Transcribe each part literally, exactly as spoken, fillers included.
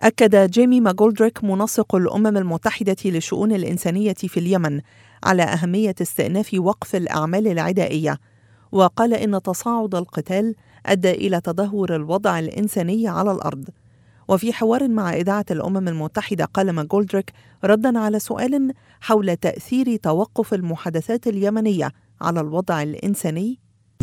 أكد جيمي ماغولدريك منسق الأمم المتحدة للشؤون الإنسانية في اليمن على أهمية استئناف وقف الأعمال العدائية، وقال إن تصاعد القتال أدى إلى تدهور الوضع الإنساني على الأرض. وفي حوار مع إذاعة الأمم المتحدة قال ماغولدريك ردا على سؤال حول تأثير توقف المحادثات اليمنية على الوضع الإنساني: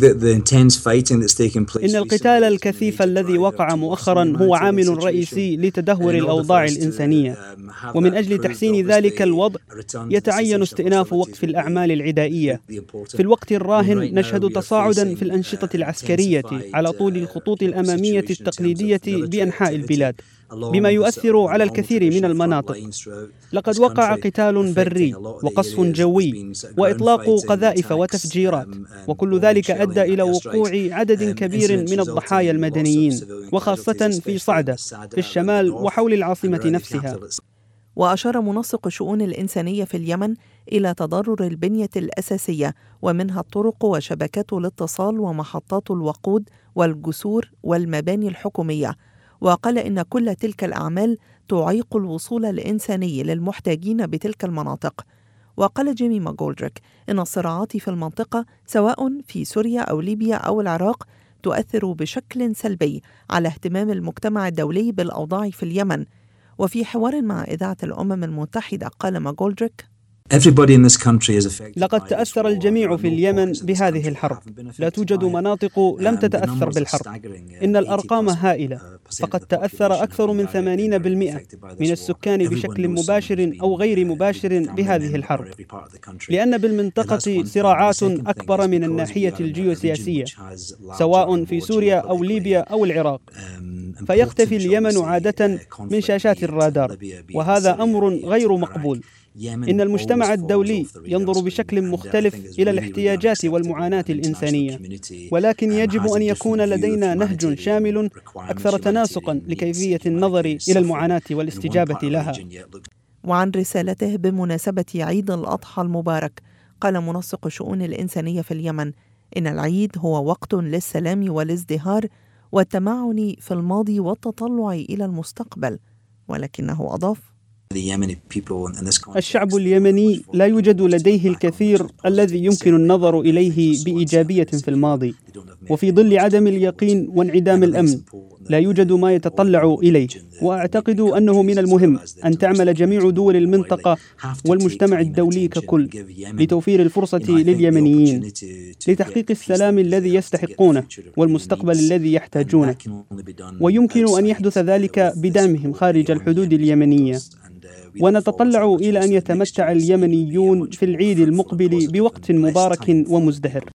إن القتال الكثيف الذي وقع مؤخرا هو عامل رئيسي لتدهور الأوضاع الإنسانية، ومن أجل تحسين ذلك الوضع يتعين استئناف وقف الأعمال العدائية. في الوقت الراهن نشهد تصاعدا في الأنشطة العسكرية على طول الخطوط الأمامية التقليدية بأنحاء البلاد، بما يؤثر على الكثير من المناطق. لقد وقع قتال بري وقصف جوي وإطلاق قذائف وتفجيرات، وكل ذلك أدى إلى وقوع عدد كبير من الضحايا المدنيين، وخاصة في صعدة في الشمال وحول العاصمة نفسها. وأشار منسق الشؤون الإنسانية في اليمن إلى تضرر البنية الأساسية، ومنها الطرق وشبكات الاتصال ومحطات الوقود والجسور والمباني الحكومية، وقال إن كل تلك الأعمال تعيق الوصول الإنساني للمحتاجين بتلك المناطق. وقال جيمي ماغولدريك إن الصراعات في المنطقة سواء في سوريا أو ليبيا أو العراق تؤثر بشكل سلبي على اهتمام المجتمع الدولي بالأوضاع في اليمن. وفي حوار مع إذاعة الأمم المتحدة قال ماغولدريك: لقد تأثر الجميع في اليمن بهذه الحرب، لا توجد مناطق لم تتأثر بالحرب. إن الأرقام هائلة، فقد تأثر أكثر من ثمانين بالمئة من السكان بشكل مباشر أو غير مباشر بهذه الحرب، لأن بالمنطقة صراعات أكبر من الناحية الجيوسياسية سواء في سوريا أو ليبيا أو العراق، فيختفي اليمن عادة من شاشات الرادار، وهذا أمر غير مقبول. إن المجتمع الدولي ينظر بشكل مختلف إلى الاحتياجات والمعاناة الإنسانية، ولكن يجب أن يكون لدينا نهج شامل أكثر تناسقا لكيفية النظر إلى المعاناة والاستجابة لها. وعن رسالته بمناسبة عيد الأضحى المبارك قال منسق الشؤون الإنسانية في اليمن إن العيد هو وقت للسلام والازدهار والتمعن في الماضي والتطلع إلى المستقبل، ولكنه أضاف: الشعب اليمني لا يوجد لديه الكثير الذي يمكن النظر إليه بإيجابية في الماضي، وفي ظل عدم اليقين وانعدام الأمن لا يوجد ما يتطلع إليه. وأعتقد أنه من المهم أن تعمل جميع دول المنطقة والمجتمع الدولي ككل لتوفير الفرصة لليمنيين لتحقيق السلام الذي يستحقونه والمستقبل الذي يحتاجونه، ويمكن أن يحدث ذلك بدعمهم خارج الحدود اليمنية. ونتطلع إلى أن يتمتع اليمنيون في العيد المقبل بوقت مبارك ومزدهر.